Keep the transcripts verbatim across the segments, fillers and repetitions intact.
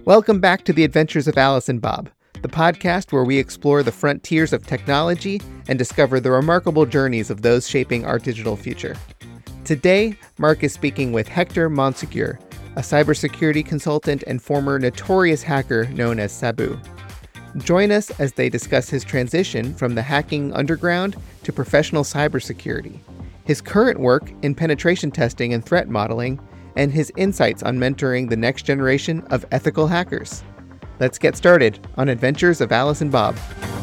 Welcome back to the Adventures of Alice and Bob, the podcast where we explore the frontiers of technology and discover the remarkable journeys of those shaping our digital future. Today, Mark is speaking with Hector Monsegur, a cybersecurity consultant and former notorious hacker known as Sabu. Join us as they discuss his transition from the hacking underground to professional cybersecurity, his current work in penetration testing and threat modeling, and his insights on mentoring the next generation of ethical hackers. Let's get started on Adventures of Alice and Bob.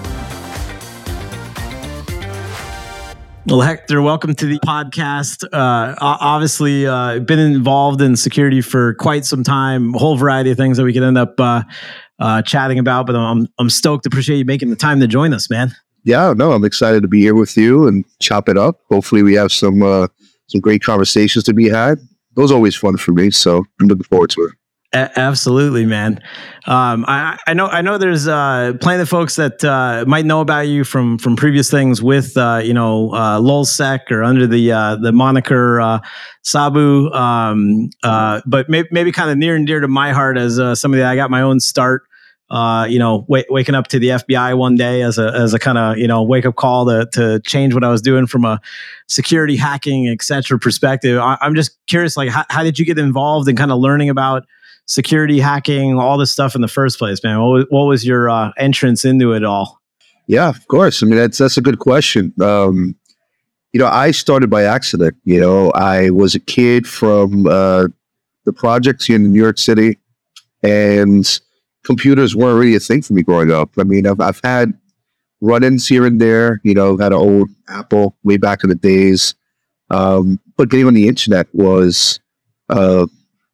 Well, Hector, welcome to the podcast. Uh, obviously, uh, been involved in security for quite some time, a whole variety of things that we could end up uh, uh, chatting about, but I'm I'm stoked. Appreciate you making the time to join us, man. Yeah, no, I'm excited to be here with you and chop it up. Hopefully we have some uh, some great conversations to be had. Those are always fun for me, so I'm looking forward to it. A- absolutely, man. Um, I, I know. I know. There's uh, plenty of folks that uh, might know about you from from previous things with, uh, you know, uh, LulzSec or under the uh, the moniker uh, Sabu. Um, uh, but maybe, maybe kind of near and dear to my heart as uh, somebody that I got my own start. Uh, you know, w- waking up to the F B I one day as a as a kind of you know wake up call to to change what I was doing from a security, hacking, et cetera perspective. I, I'm just curious, like, how, how did you get involved in kind of learning about security, hacking, all this stuff in the first place, man? What was, what was your uh, entrance into it all? Yeah, of course. I mean, that's that's a good question. Um, you know, I started by accident. You know, I was a kid from uh, the projects here in New York City, and computers weren't really a thing for me growing up. I mean, I've, I've had run-ins here and there, you know, had an old Apple way back in the days. Um, but getting on the internet was, uh,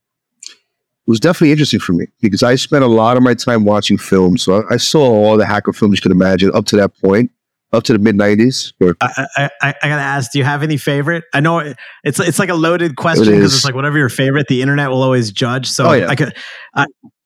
was definitely interesting for me because I spent a lot of my time watching films. So I, I saw all the hacker films you could imagine up to that point, up to the mid nineties. I, I, I, I gotta ask, do you have any favorite? I know it's it's like a loaded question because it it's like whatever your favorite, the internet will always judge. So oh, yeah. I could, I,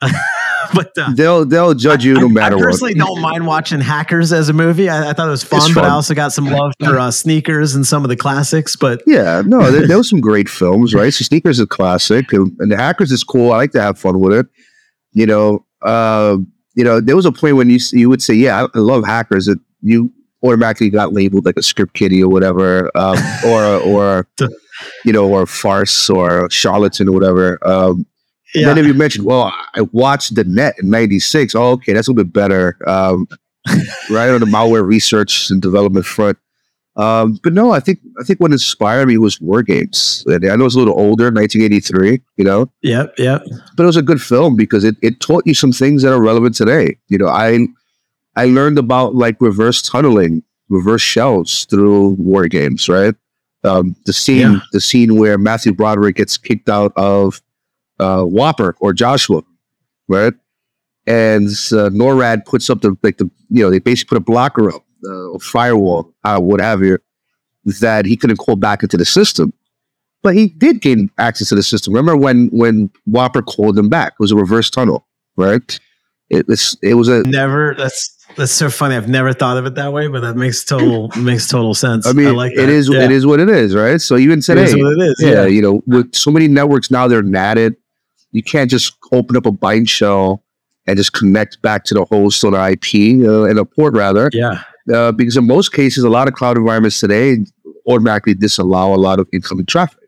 but uh, they'll they'll judge you I, no matter what. I personally what. don't mind watching Hackers as a movie. I, I thought it was fun, fun, but I also got some love for uh, Sneakers and some of the classics. But yeah, no, there, there was some great films, right? So Sneakers is a classic, and, and the Hackers is cool. I like to have fun with it. You know, uh, you know, there was a point when you you would say, "Yeah, I love Hackers," that you automatically got labeled like a script kiddie or whatever, um, or or you know, or farce or charlatan or whatever. Um, yeah. Then if you mentioned, well, I watched The Net in ninety-six. Oh, okay, that's a little bit better, um, right on the malware research and development front. Um, but no, I think I think what inspired me was War Games. And I know it's a little older, nineteen eighty-three. You know, yep, yep. But it was a good film because it it taught you some things that are relevant today. You know, I. I learned about like reverse tunneling, reverse shells through War Games, right? Um, the scene, yeah. the scene where Matthew Broderick gets kicked out of uh, Whopper or Joshua, right? And uh, NORAD puts up the like the you know they basically put a blocker up, uh, a firewall, uh, what have you, that he couldn't call back into the system, but he did gain access to the system. Remember when when Whopper called him back? It was a reverse tunnel, right? It was it was a never that's. That's so funny. I've never thought of it that way, but that makes total makes total sense. I mean, I like that. it is yeah. it is what it is, right? So even today, it is what it is. Yeah, yeah, you know, with so many networks now, they're natted. You can't just open up a bind shell and just connect back to the host on an I P uh, and a port, rather. Yeah, uh, because in most cases, a lot of cloud environments today automatically disallow a lot of incoming traffic.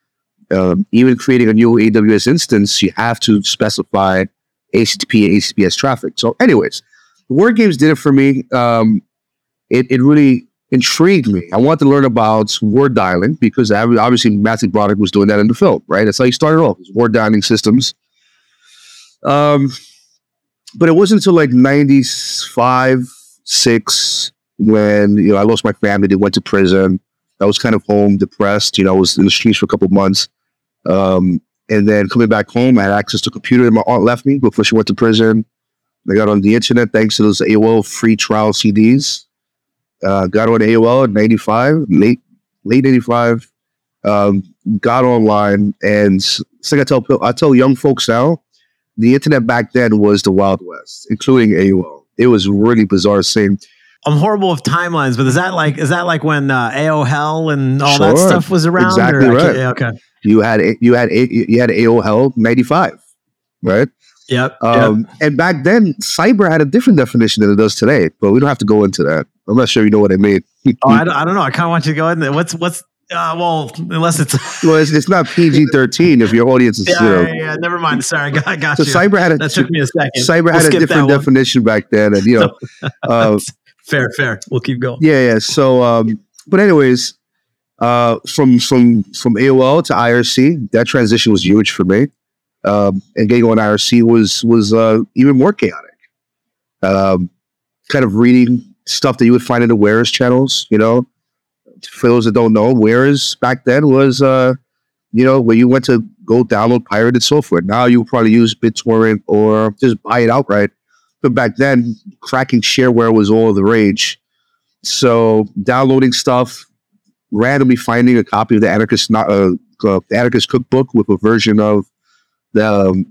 Um, even creating a new A W S instance, you have to specify H T T P and H T T P S traffic. So, anyways. War Games did it for me. Um, it, it really intrigued me. I wanted to learn about word dialing because obviously Matthew Broderick was doing that in the film, right? That's how he started off, word dialing systems. Um, but it wasn't until like ninety-five, six when you know I lost my family. They went to prison. I was kind of home, depressed. You know, I was in the streets for a couple of months. Um, and then coming back home, I had access to a computer that my aunt left me before she went to prison. I got on the internet thanks to those A O L free trial C Ds. Uh, got on A O L in ninety-five, late late eighty-five. Um, got online, and it's like I tell I tell young folks now, the internet back then was the Wild West, including A O L. It was really bizarre seeing. I'm horrible with timelines, but is that like is that like when uh, A O L and all sure, that stuff was around? Exactly or, right. Yeah, okay. You had you had you had A O L ninety-five, right? Yep. Um, yep. And back then, cyber had a different definition than it does today, but we don't have to go into that. I'm not sure you know what I mean. oh, I don't, I don't know. I kind of want you to go in there. What's, what's, uh, well, unless it's, well, it's, it's not P G thirteen if your audience is, yeah, you know. yeah, yeah, never mind. Sorry, I got, I got So you. cyber had a, that took me a second. Cyber we'll had a different definition back then. And, you know, uh, fair, fair. We'll keep going. Yeah, yeah. So, um, but anyways, uh, from, from, from A O L to I R C, that transition was huge for me. Um, and getting on I R C was, was, uh, even more chaotic. Um, kind of reading stuff that you would find in the Whereas channels, you know. For those that don't know, Whereas back then was, uh, you know, where you went to go download pirated software. Now you probably use BitTorrent or just buy it outright. But back then, cracking shareware was all the rage. So downloading stuff, randomly finding a copy of the Anarchist, uh, uh, the Anarchist Cookbook with a version of the um,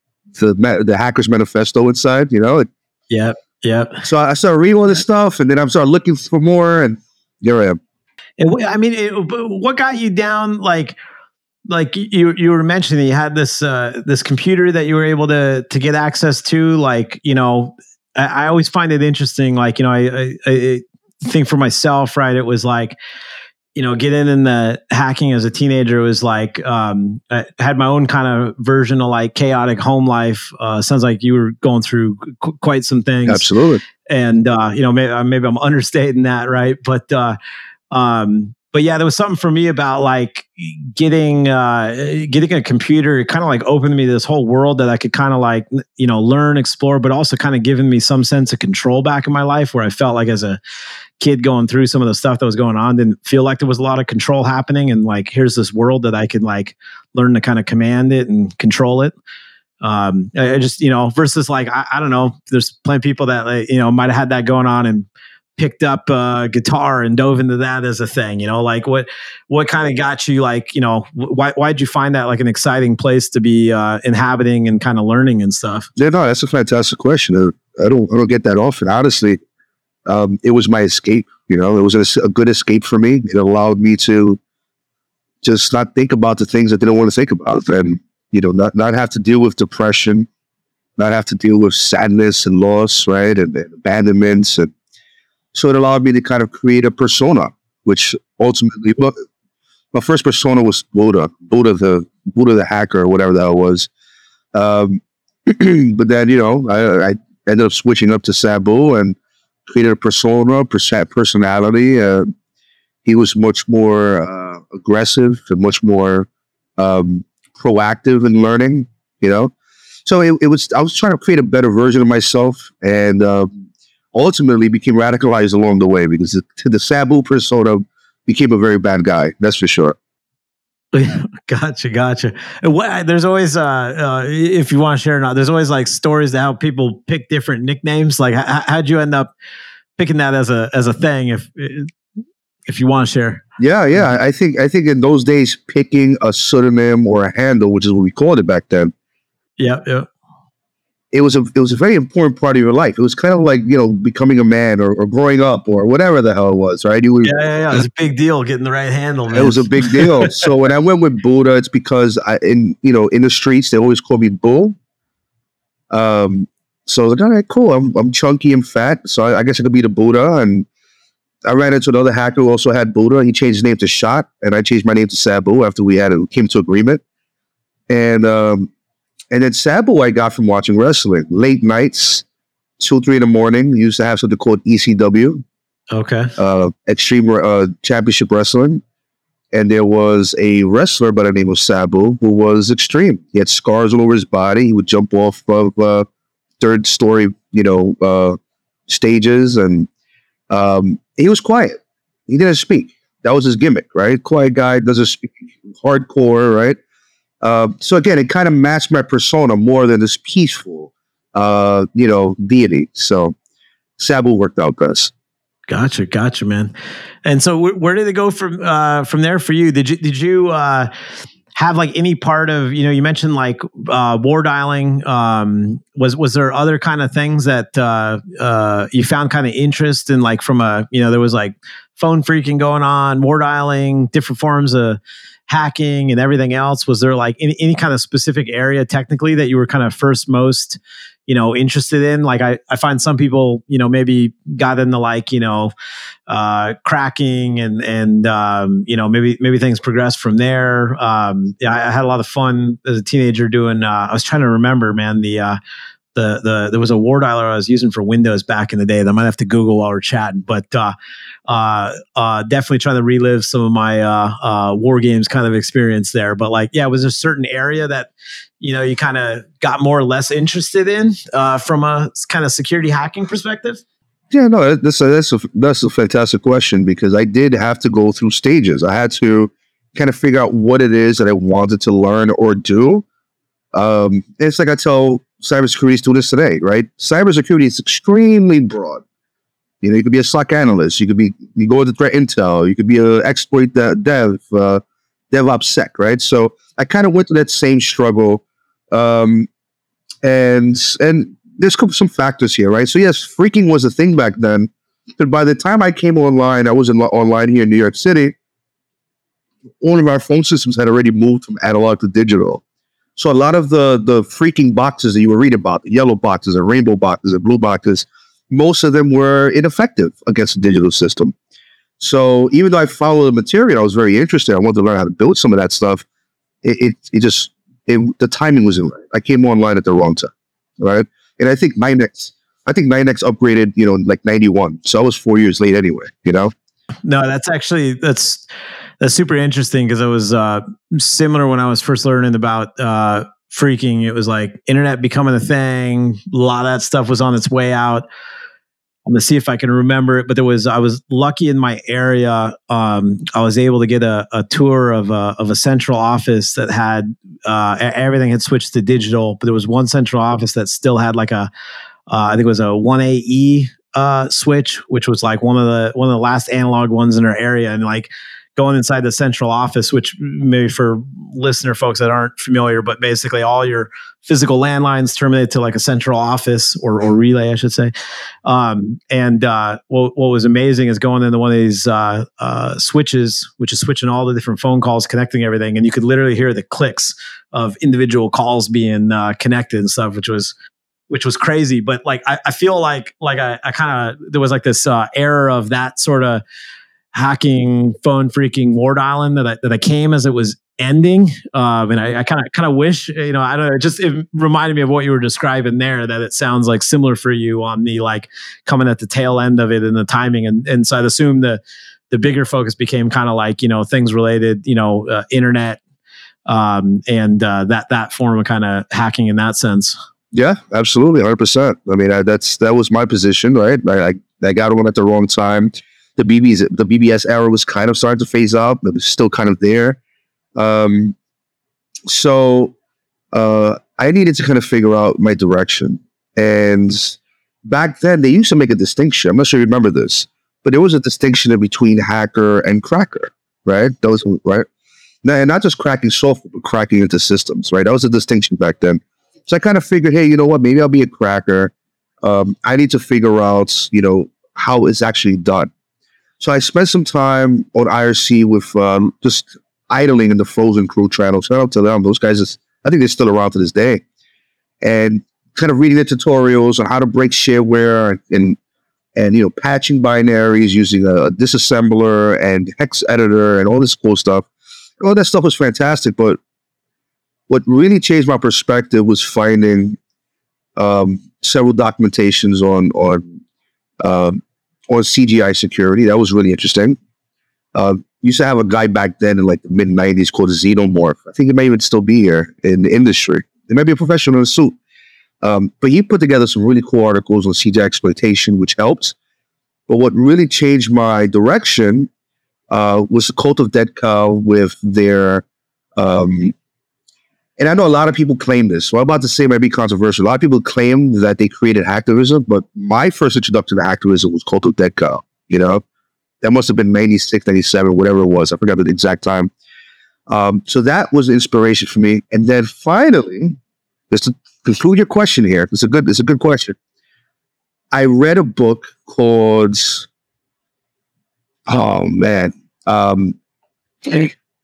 the the Hacker's Manifesto inside, you know. Yep, yep. So I started reading all this stuff, and then I started looking for more, and here I am. And I mean, it, what got you down? Like, like you you were mentioning that you had this uh, this computer that you were able to to get access to. Like, you know, I, I always find it interesting. Like, you know, I, I, I think for myself, right? It was like, you know, getting in the hacking as a teenager was like, um, I had my own kind of version of like chaotic home life. Uh, sounds like you were going through qu- quite some things. Absolutely. And, uh, you know, maybe, maybe I'm understating that. Right. But, uh, um, but yeah, there was something for me about like getting, uh, getting a computer. It kind of like opened me to this whole world that I could kind of like, you know, learn, explore, but also kind of giving me some sense of control back in my life, where I felt like as a kid going through some of the stuff that was going on, didn't feel like there was a lot of control happening. And like, here's this world that I could like learn to kind of command it and control it. Um, I, I just, you know, versus like, I, I don't know, there's plenty of people that, like, you know, might've had that going on and picked up a guitar and dove into that as a thing, you know, like what, what kind of got you like, you know, why, why'd you find that like an exciting place to be, uh, inhabiting and kind of learning and stuff? Yeah, no, that's a fantastic question. I don't, I don't get that often. Honestly, um, it was my escape, you know, it was a, a good escape for me. It allowed me to just not think about the things I didn't want to think about, and, you know, not, not have to deal with depression, not have to deal with sadness and loss, right. And, and abandonments. And so it allowed me to kind of create a persona, which ultimately, well, my first persona was Buddha, Buddha the Buddha the hacker, or whatever that was. Um, but then, you know, I, I ended up switching up to Sabu and created a persona, personality. Uh, he was much more uh, aggressive and much more um, proactive in learning, you know. So it, it was. I was trying to create a better version of myself, and um, ultimately became radicalized along the way, because the, the Sabu persona became a very bad guy. That's for sure. Gotcha, gotcha. What, there's always, uh, uh, if you want to share or not, there's always like stories to how people pick different nicknames. Like, how, how'd you end up picking that as a as a thing? If if you want to share. Yeah, yeah. I think I think in those days, picking a pseudonym or a handle, which is what we called it back then. Yeah, yeah. It was a it was a very important part of your life. It was kind of like, you know, becoming a man, or, or growing up, or whatever the hell it was, right? You were, yeah, yeah, yeah. It was a big deal getting the right handle, man. It was a big deal. So when I went with Buddha, it's because I, in you know in the streets they always call me Bull. Um, so I was like, all right, cool. I'm I'm chunky and fat, so I, I guess I could be the Buddha. And I ran into another hacker who also had Buddha. He changed his name to Shot, and I changed my name to Sabu after we had a, came to agreement. And um, and then Sabu I got from watching wrestling late nights, two three in the morning. We used to have something called E C W, okay, uh, Extreme uh, Championship Wrestling, and there was a wrestler by the name of Sabu who was extreme. He had scars all over his body. He would jump off of uh, third story, you know, uh, stages, and um, he was quiet. He didn't speak. That was his gimmick, right? Quiet guy, doesn't speak, hardcore, right? Uh, so again, it kind of matched my persona more than this peaceful, uh, you know, deity. So Sabu worked out best. Gotcha, gotcha, man. And so, wh- where did it go from uh, from there for you? Did you did you uh, have like any part of, you know, you mentioned like uh, war dialing? Um, was was there other kind of things that uh, uh, you found kind of interest in, like from a, you know, there was like phone freaking going on, war dialing, different forms of hacking and everything else, was there like any, any kind of specific area technically that you were kind of first most, you know, interested in? Like I, I find some people, you know, maybe got into like, you know, uh, cracking and, and, um, you know, maybe, maybe things progressed from there. Um, yeah, I, I had a lot of fun as a teenager doing, uh, I was trying to remember, man, the, uh, the, the, there was a war dialer I was using for Windows back in the day that I might have to Google while we're chatting, but, uh, uh, uh, definitely trying to relive some of my, uh, uh, war games kind of experience there. But like, yeah, was there a certain area that, you know, you kind of got more or less interested in, uh, from a kind of security hacking perspective? Yeah, no, that's a, that's a, that's a fantastic question, because I did have to go through stages. I had to kind of figure out what it is that I wanted to learn or do. Um, it's like I tell cybersecurity students today, right? Cybersecurity is extremely broad. You know, you could be a S O C analyst, you could be, you go into threat intel, you could be an exploit de- dev, uh, DevOps sec, right? So I kind of went through that same struggle. Um, and, and there's some factors here, right? So yes, phreaking was a thing back then, but by the time I came online, I was in, online here in New York City, all of our phone systems had already moved from analog to digital. So a lot of the, the phreaking boxes that you were reading about, the yellow boxes and rainbow boxes and blue boxes, most of them were ineffective against the digital system. So even though I followed the material, I was very interested. I wanted to learn how to build some of that stuff. It, it, it just, it, the timing wasn't right. I came online at the wrong time, right? And I think nine X, I think nine X upgraded, you know, like ninety-one. So I was four years late anyway, you know? No, that's actually, that's, that's super interesting, because it was uh, similar when I was first learning about uh, phreaking. It was like internet becoming a thing. A lot of that stuff was on its way out. I'm gonna see if I can remember it, but there was, I was lucky in my area. Um, I was able to get a, a tour of a, of a central office that had, uh, everything had switched to digital, but there was one central office that still had like a, uh, I think it was a one A E uh, switch, which was like one of the, one of the last analog ones in our area. And like, going inside the central office, which maybe for listener folks that aren't familiar, but basically all your physical landlines terminate to like a central office or, or relay, I should say. Um, and uh, what, what was amazing is going into one of these uh, uh, switches, which is switching all the different phone calls, connecting everything. And you could literally hear the clicks of individual calls being uh, connected and stuff, which was which was crazy. But like, I, I feel like, like I, I kind of, there was like this uh, era of that sort of hacking, phone phreaking, war dialing that I, that I came as it was ending. Um, and I kind of kind of wish, you know, I don't know, it just it reminded me of what you were describing there, that it sounds like similar for you on the like coming at the tail end of it and the timing. And, and so I'd assume the, the bigger focus became kind of like, you know, things related, you know, uh, internet um, and uh, that, that form of kind of hacking in that sense. Yeah, absolutely. one hundred percent. I mean, I, that's, that was my position, right? I, I, I got on at the wrong time. The B B S, the B B S era was kind of starting to phase out, but it was still kind of there. Um, so uh, I needed to kind of figure out my direction. And back then, they used to make a distinction. I'm not sure you remember this, but there was a distinction between hacker and cracker, right? Those, right? And not just cracking software, but cracking into systems, right? That was a distinction back then. So I kind of figured, hey, you know what? Maybe I'll be a cracker. Um, I need to figure out, you know, how it's actually done. So I spent some time on I R C with um, just idling in the Frozen Crew channel. Shout out to them. Those guys, is, I think they're still around to this day. And kind of reading the tutorials on how to break shareware and, and you know, patching binaries using a disassembler and hex editor and all this cool stuff. All that stuff was fantastic. But what really changed my perspective was finding um, several documentations on, on um, on C G I security. That was really interesting. Uh, used to have a guy back then in like the mid nineties called Xenomorph. I think it may even still be here in the industry. It might be a professional in a suit. Um, but he put together some really cool articles on C G I exploitation, which helped. But what really changed my direction uh, was the Cult of Dead Cow with their, um, and I know a lot of people claim this, so I'm about to say it might be controversial. A lot of people claim that they created hacktivism, but my first introduction to hacktivism was Cult of Dead Cow, you know? That must have been ninety-six, ninety-seven, whatever it was. I forgot the exact time. Um, so that was the inspiration for me. And then finally, just to conclude your question here, it's a good, it's a good question. I read a book called, oh man, um,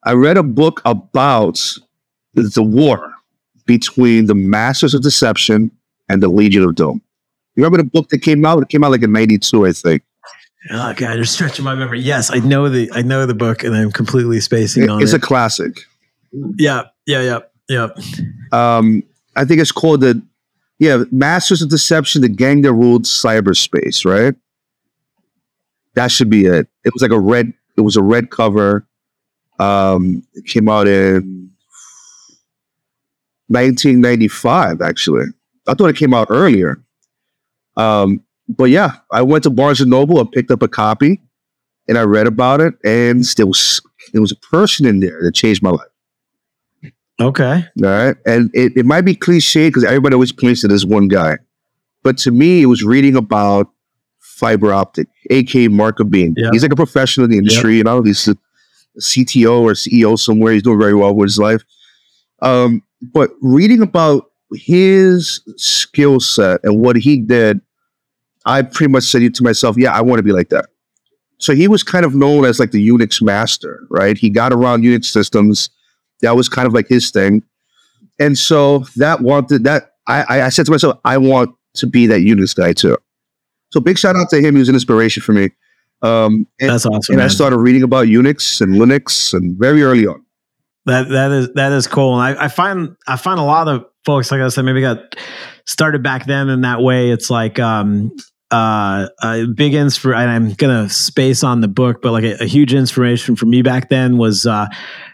I read a book about the war between the Masters of Deception and the Legion of Doom. You remember the book that came out? It came out like in ninety-two, I think. Oh God, you're stretching my memory. Yes, I know the I know the book, and I'm completely spacing It, on it's it. a classic. Yeah, yeah, yeah, yeah. Um, I think it's called the yeah Masters of Deception, the gang that ruled cyberspace. Right. That should be it. It was like a red. It was a red cover. Um, it came out in nineteen ninety-five. Actually, I thought it came out earlier. Um, but yeah, I went to Barnes and Noble and picked up a copy, and I read about it. And there was there was a person in there that changed my life. Okay. All right, and it, it might be cliche because everybody always points to this one guy, but to me, it was reading about fiber optic, aka Mark Abin. Yep. He's like a professional in the industry, yep. You know, he's a C T O or C E O somewhere. He's doing very well with his life. Um, but reading about his skill set and what he did, I pretty much said to myself, yeah, I want to be like that. So he was kind of known as like the Unix master, right? He got around Unix systems. That was kind of like his thing. And so that wanted that I, I said to myself, I want to be that Unix guy too. So big shout out to him. He was an inspiration for me. Um, and, That's awesome. And man. I started reading about Unix and Linux and very early on. That that is that is cool. And I, I find I find a lot of folks, like I said, maybe got started back then in that way. It's like um, uh, a big inspiration. I'm gonna space on the book, but like a, a huge inspiration for me back then was uh,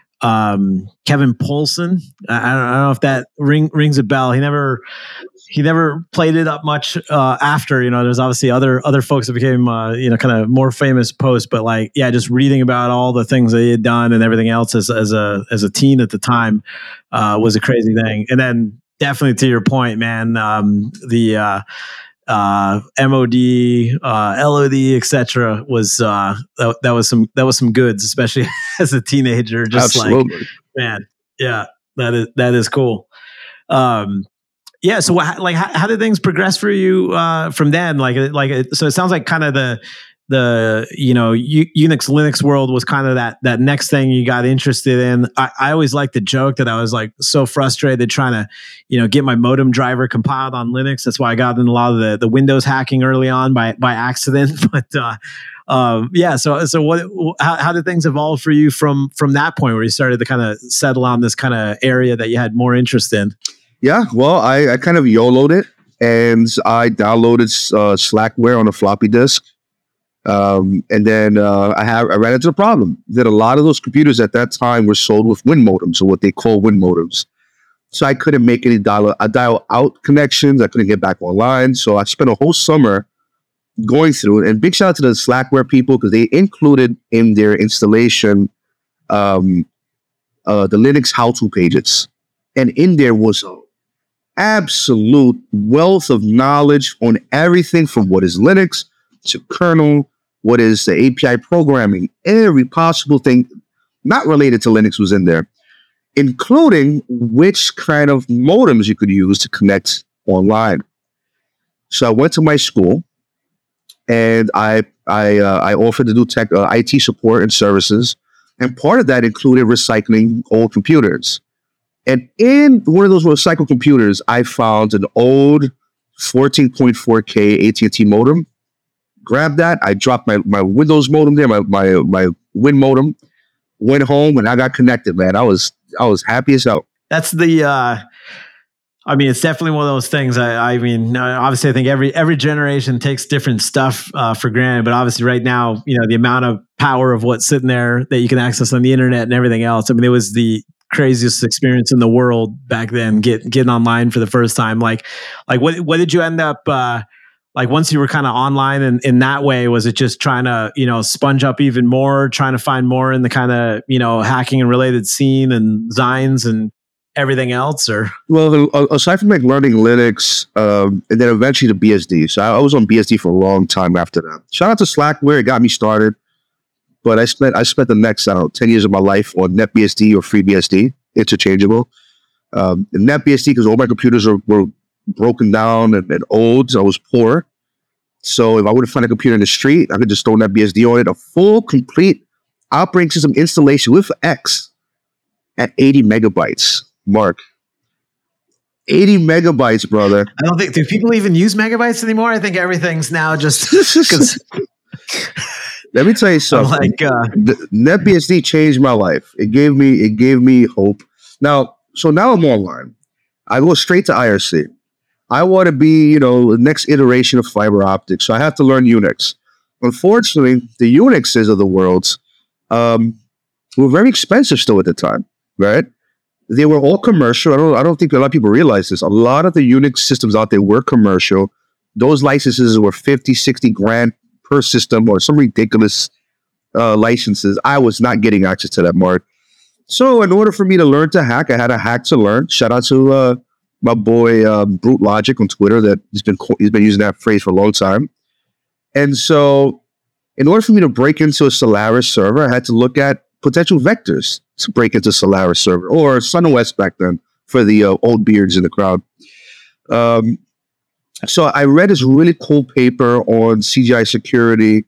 um, Kevin Poulsen. I, I, don't, I don't know if that ring, rings a bell. He never. He never played it up much uh, after, you know, there's obviously other other folks that became, uh, you know, kind of more famous post, but like, yeah, just reading about all the things that he had done and everything else as, as a as a teen at the time uh, was a crazy thing. And then definitely to your point, man, um, the uh, uh, M O D, uh, L O D, et cetera was uh, that, that was some that was some goods, especially as a teenager. Just Absolutely. like, man, yeah, that is that is cool. Um, Yeah. So, what, like, how, how did things progress for you uh, from then? Like, like, so it sounds like kind of the the you know U- Unix Linux world was kind of that that next thing you got interested in. I, I always like to joke that I was like so frustrated trying to you know get my modem driver compiled on Linux. That's why I got in a lot of the the Windows hacking early on by by accident. But uh, um, yeah. So so what? How, how did things evolve for you from from that point where you started to kind of settle on this kind of area that you had more interest in? Yeah, well, I, I kind of YOLO'd it, and I downloaded uh, Slackware on a floppy disk, um, and then uh, I have I ran into a problem that a lot of those computers at that time were sold with Win modems, or what they call Win modems. So I couldn't make any dial uh, dial out connections. I couldn't get back online. So I spent a whole summer going through it. And big shout out to the Slackware people because they included in their installation um, uh, the Linux how-to pages, and in there was a absolute wealth of knowledge on everything from what is Linux to kernel, what is the A P I programming, every possible thing not related to Linux was in there, including which kind of modems you could use to connect online. So I went to my school and I I uh, I offered to do tech uh, I T support and services, and part of that included recycling old computers. And in one of those recycled computers, I found an old fourteen point four K A T and T modem. Grabbed that. I dropped my, my Windows modem there, my, my my Win modem. Went home and I got connected, man. I was I was happy as hell. That's the. Uh, I mean, it's definitely one of those things. I, I mean, obviously, I think every every generation takes different stuff uh, for granted. But obviously, right now, you know, the amount of power of what's sitting there that you can access on the internet and everything else. I mean, it was the craziest experience in the world back then, get, getting online for the first time. Like, like what, what did you end up, uh, like once you were kind of online and in that way, was it just trying to, you know, sponge up even more, trying to find more in the kind of, you know, hacking and related scene and Zines and everything else? Or well, aside from like learning Linux, um, and then eventually the B S D. So I, I was on B S D for a long time after that. Shout out to Slackware, it got me started. But I spent I spent the next I don't know, ten years of my life on NetBSD or FreeBSD, interchangeable. Um, and NetBSD because all my computers are, were broken down and, and old. So I was poor. So if I would have found a computer in the street, I could just throw NetBSD on it. A full, complete operating system installation with X at eighty megabytes. Mark, eighty megabytes, brother. I don't think, do people even use megabytes anymore? I think everything's now just because. Let me tell you something. Like, uh, NetBSD changed my life. It gave me, it gave me hope. Now, so now I'm online. I go straight to I R C. I want to be, you know, the next iteration of fiber optics. So I have to learn Unix. Unfortunately, the Unixes of the world um, were very expensive still at the time, right? They were all commercial. I don't, I don't think a lot of people realize this. A lot of the Unix systems out there were commercial. Those licenses were fifty, sixty grand per system or some ridiculous uh, licenses. I was not getting access to that, Mark. So in order for me to learn to hack, I had a hack to learn. Shout out to uh, my boy uh, Brute Logic on Twitter that he's been he's been using that phrase for a long time. And so in order for me to break into a Solaris server, I had to look at potential vectors to break into Solaris server, or SunOS back then for the uh, old beards in the crowd. Um, so I read this really cool paper on C G I security,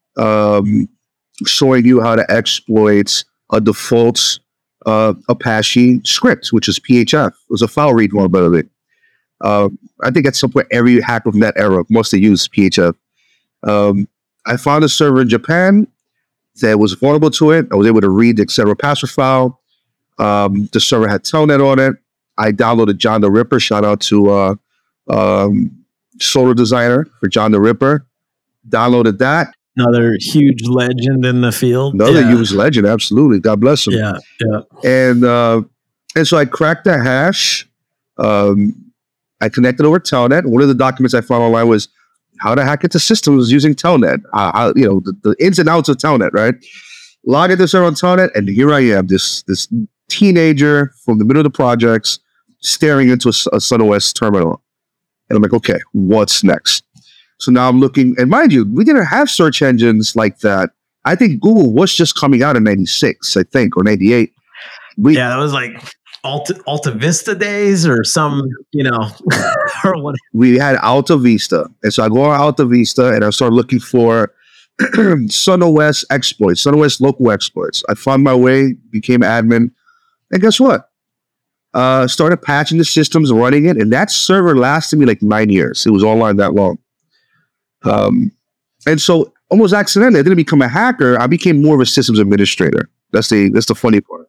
um, showing you how to exploit a default uh, Apache script, which is P H F. It was a file read vulnerability. Uh, I think at some point every hack of net era mostly used P H F. Um, I found a server in Japan that was vulnerable to it. I was able to read the et cetera password file. Um, the server had Telnet on it. I downloaded John the Ripper. Shout out to uh, um, Solar Designer for John the Ripper. Downloaded that. Another huge legend in the field. Another yeah. huge legend, absolutely. God bless him. Yeah, yeah. And uh, and so I cracked the hash. Um, I connected over Telnet. One of the documents I found online was how to hack into systems using Telnet. Uh, how, you know, the, the ins and outs of Telnet, right? Log into server on Telnet, and here I am, this this teenager from the middle of the projects, staring into a, a SunOS terminal. And I'm like, okay, what's next? So now I'm looking, and mind you, we didn't have search engines like that. I think Google was just coming out in ninety-six, I think, or ninety-eight. We, yeah, that was like Alta, Alta Vista days or some, you know, or what. We had Alta Vista. And so I go on Alta Vista and I start looking for SunOS exploits, SunOS local exploits. I found my way, became admin, and guess what? Uh, started patching the systems, running it, and that server lasted me like nine years. It was online that long. Um, and so almost accidentally, I didn't become a hacker. I became more of a systems administrator. That's the that's the funny part.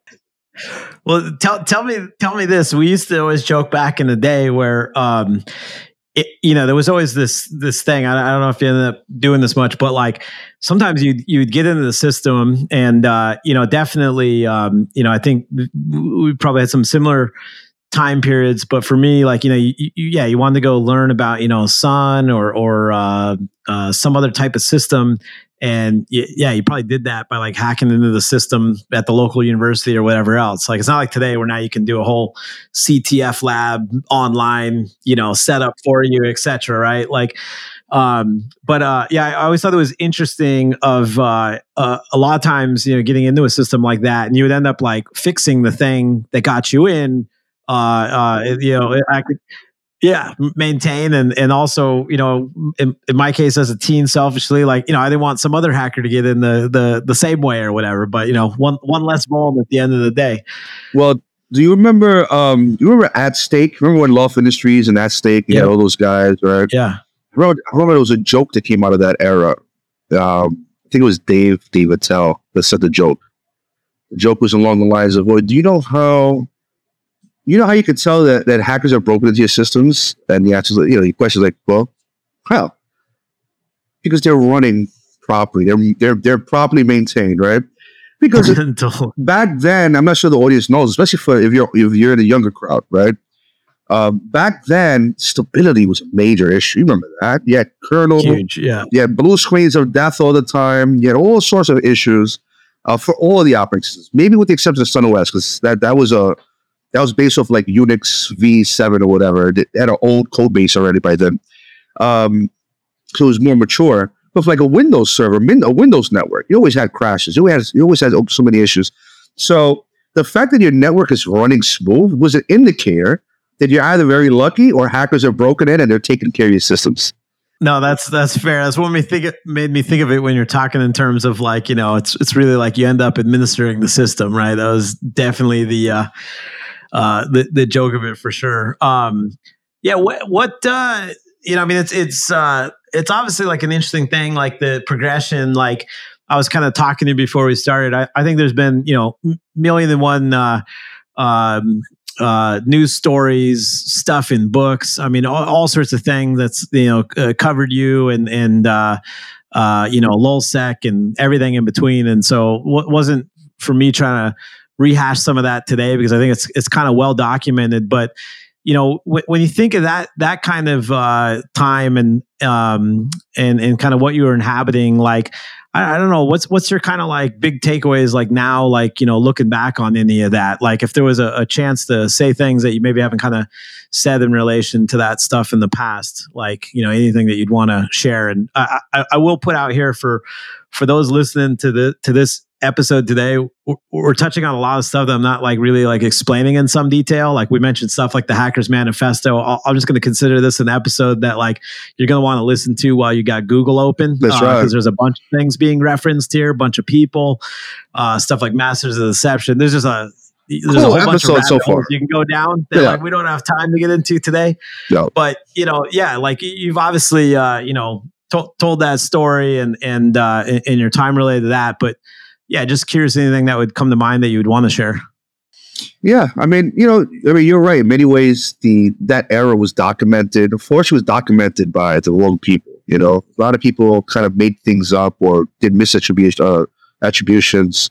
Well, tell tell me tell me this. We used to always joke back in the day where, um, it, you know, there was always this this thing. I, I don't know if you ended up doing this much, but like sometimes you you'd get into the system, and uh, you know, definitely, um, you know, I think we probably had some similar time periods, but for me, like, you know, you, you, yeah, you wanted to go learn about, you know, Sun or or uh, uh, some other type of system. And yeah, you probably did that by like hacking into the system at the local university or whatever else. Like, it's not like today where now you can do a whole C T F lab online, you know, setup for you, et cetera. Right? Like, um, but uh, yeah, I always thought it was interesting. Of uh, uh, a lot of times, you know, getting into a system like that, and you would end up like fixing the thing that got you in. Uh, uh, you know, I could. Yeah, maintain and and also, you know, in, in my case as a teen, selfishly, like, you know, I didn't want some other hacker to get in the the the same way or whatever. But you know, one one less vuln at the end of the day. Well, do you remember? Um, you remember At Stake? Remember when Loft Industries and At Stake? You Yep. know, all those guys, right? Yeah. I remember, I remember there was a joke that came out of that era. Um, I think it was Dave Dave Attell that said the joke. The joke was along the lines of, "Well, do you know how?" You know how you could tell that, that hackers are broken into your systems? And the answer, you know, the question is like, well, how? Because they're running properly. They're they're they're properly maintained, right? Because it, back then, I'm not sure the audience knows, especially for if you're if you're in the younger crowd, right? Um, back then, stability was a major issue. You remember that? You had kernel, huge, yeah. You had blue screens of death all the time. You had all sorts of issues uh, for all of the operating systems. Maybe with the exception of SunOS, because that that was a That was based off like Unix V seven or whatever. They had an old code base already by then. Um, so it was more mature. But for like a Windows server, a Windows network, you always had crashes. You always had, you always had so many issues. So the fact that your network is running smooth was an indicator that you're either very lucky or hackers are broken in and they're taking care of your systems. No, that's that's fair. That's what made me think it made me think of it when you're talking in terms of like, you know, it's it's really like you end up administering the system, right? That was definitely the uh, uh, the the joke of it for sure. Um, yeah, what what uh, you know, I mean, it's it's uh, it's obviously like an interesting thing, like the progression. Like I was kind of talking to you before we started. I, I think there's been, you know, million and one. Uh, um, uh, news stories, stuff in books. I mean, all, all sorts of things that's, you know, uh, covered you and, and, uh, uh, you know, LulzSec and everything in between. And so it wasn't for me trying to rehash some of that today, because I think it's, it's kind of well documented, but you know, w- when you think of that, that kind of, uh, time and, um, and, and kind of what you were inhabiting, like, I, I don't know, what's, what's your kind of like big takeaways, like now, like, you know, looking back on any of that, like if there was a, a chance to say things that you maybe haven't kind of said in relation to that stuff in the past, like, you know, anything that you'd want to share. And I, I, I will put out here for, for those listening to the, to this episode today, we're, we're touching on a lot of stuff that I'm not like really like explaining in some detail. Like we mentioned stuff like the Hackers Manifesto. I'll, I'm just going to consider this an episode that like you're going to want to listen to while you got Google open. That's uh, right. Because there's a bunch of things being referenced here, a bunch of people, uh, stuff like Masters of Deception. There's just a there's cool a whole bunch of episode so rabbit holes far. you can go down that Yeah. like we don't have time to get into today. No. But you know, yeah, like you've obviously uh, you know to- told that story and and uh, in, in your time related to that, but. Yeah, just curious, anything that would come to mind that you would want to share. Yeah, I mean, you know, I mean, you're right. In many ways, the that era was documented. Unfortunately, it was documented by the wrong people. You know, a lot of people kind of made things up or did misattribution uh, attributions.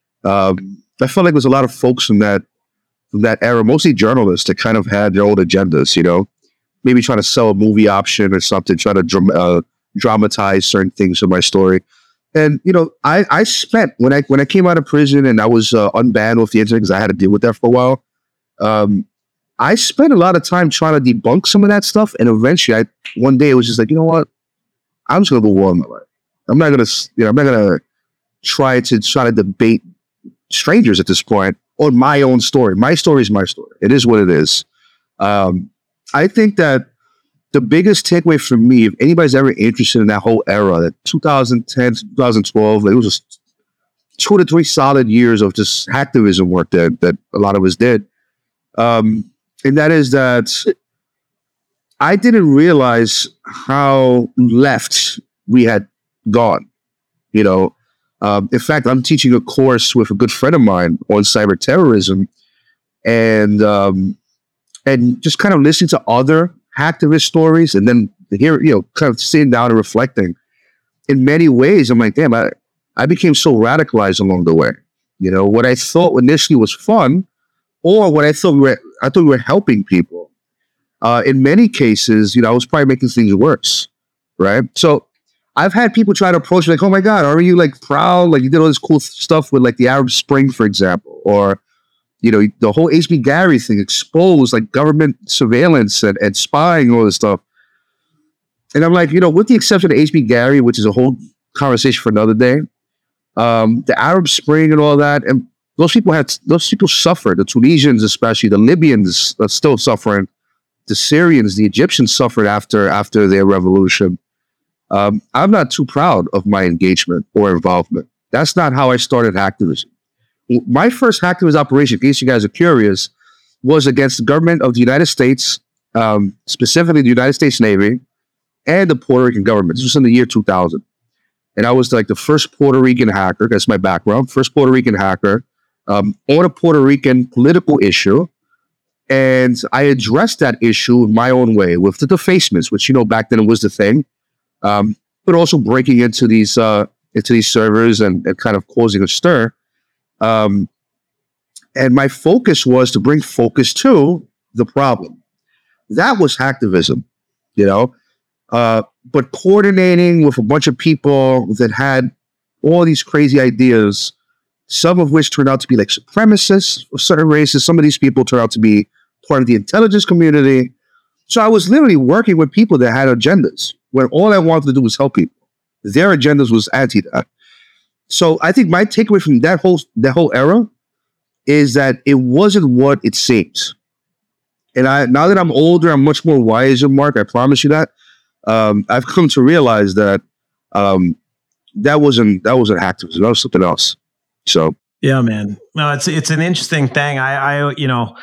Um, I felt like there was a lot of folks from that from that era, mostly journalists, that kind of had their own agendas. You know, maybe trying to sell a movie option or something, trying to dram- uh, dramatize certain things in my story. And, you know, I, I spent, when I when I came out of prison and I was uh, unbanned off the internet because I had to deal with that for a while, um, I spent a lot of time trying to debunk some of that stuff. And eventually, I one day, it was just like, you know what? I'm just going to go on my life. I'm not going to, you know, I'm not going to try to try to debate strangers at this point on my own story. My story is my story. It is what it is. Um, I think that the biggest takeaway for me, if anybody's ever interested in that whole era, that two thousand ten to two thousand twelve, like it was just two to three solid years of just hacktivism work that that a lot of us did. Um, and that is that I didn't realize how left we had gone. You know, um, in fact, I'm teaching a course with a good friend of mine on cyber terrorism, and um, and just kind of listening to other hacktivist stories, and then here, you know, kind of sitting down and reflecting. In many ways, I'm like, damn, I, I became so radicalized along the way. You know, what I thought initially was fun, or what I thought we were, I thought we were helping people. Uh, in many cases, you know, I was probably making things worse, right? So I've had people try to approach me like, oh my God, are you like proud? Like you did all this cool stuff with like the Arab Spring, for example, or you know, the whole H B Gary thing exposed like government surveillance and, and spying and all this stuff. And I'm like, you know, with the exception of H B Gary, which is a whole conversation for another day, um, the Arab Spring and all that, and those people had, those people suffered. The Tunisians, especially, the Libyans are still suffering. The Syrians, the Egyptians suffered after after their revolution. Um, I'm not too proud of my engagement or involvement. That's not how I started activism. My first hacktivist operation, in case you guys are curious, was against the government of the United States, um, specifically the United States Navy, and the Puerto Rican government. This was in the year two thousand. And I was like the first Puerto Rican hacker, that's my background, first Puerto Rican hacker um, on a Puerto Rican political issue. And I addressed that issue in my own way with the defacements, which, you know, back then it was the thing, um, but also breaking into these uh, into these servers and, and kind of causing a stir. Um, and my focus was to bring focus to the problem. That was hacktivism, you know, uh, but coordinating with a bunch of people that had all these crazy ideas, some of which turned out to be like supremacists of certain races. Some of these people turned out to be part of the intelligence community. So I was literally working with people that had agendas when all I wanted to do was help people. Their agendas was anti that. So I think my takeaway from that whole that whole era is that it wasn't what it seems. And I now that I'm older, I'm much more wiser, Mark. I promise you that. um, I've come to realize that um, that wasn't that wasn't hacktivism. That was something else. So yeah, man. No, it's it's an interesting thing. I, I you know,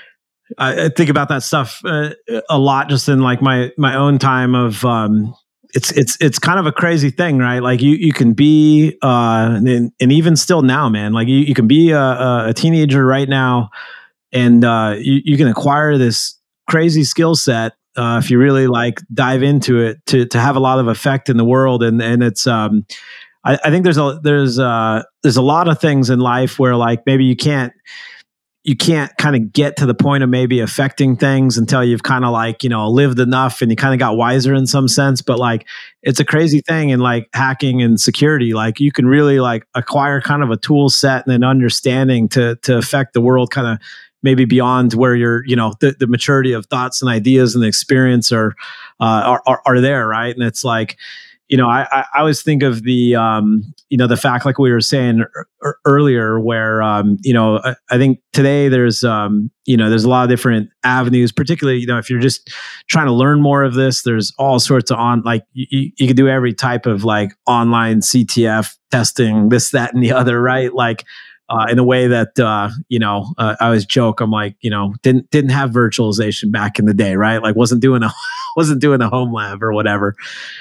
I, I think about that stuff uh, a lot, just in like my my own time of. Um, It's it's it's kind of a crazy thing, right? Like you you can be, uh, and, and even still now, man. Like you, you can be a, a teenager right now, and uh, you you can acquire this crazy skill set uh, if you really like dive into it to to have a lot of effect in the world. And and it's um, I, I think there's a there's uh there's a lot of things in life where like maybe you can't. you can't kind of get to the point of maybe affecting things until you've kind of like, you know, lived enough and you kind of got wiser in some sense. But like, it's a crazy thing in like hacking and security. Like you can really like acquire kind of a tool set and an understanding to, to affect the world kind of maybe beyond where you're, you know, the, the maturity of thoughts and ideas and the experience are, uh, are, are, are there. Right. And it's like, you know, I, I always think of the, um, you know, the fact, like we were saying er, earlier, where, um, you know, I, I think today there's, um, you know, there's a lot of different avenues, particularly, you know, if you're just trying to learn more of this, there's all sorts of on, like, you, you can do every type of like online C T F testing, this, that, and the other, right? Like, uh, in a way that, uh, you know, uh, I always joke, I'm like, you know, didn't, didn't have virtualization back in the day, right? Like wasn't doing a, wasn't doing a home lab or whatever.